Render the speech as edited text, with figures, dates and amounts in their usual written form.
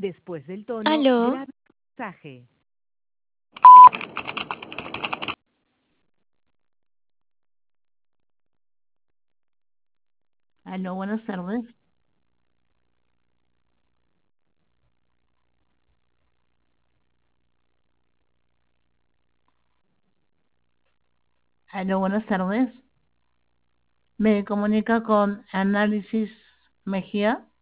Después del tono, Aló, grabe el mensaje. Aló, buenas tardes. Aló, buenas tardes. Me comunica con Análisis Mejía.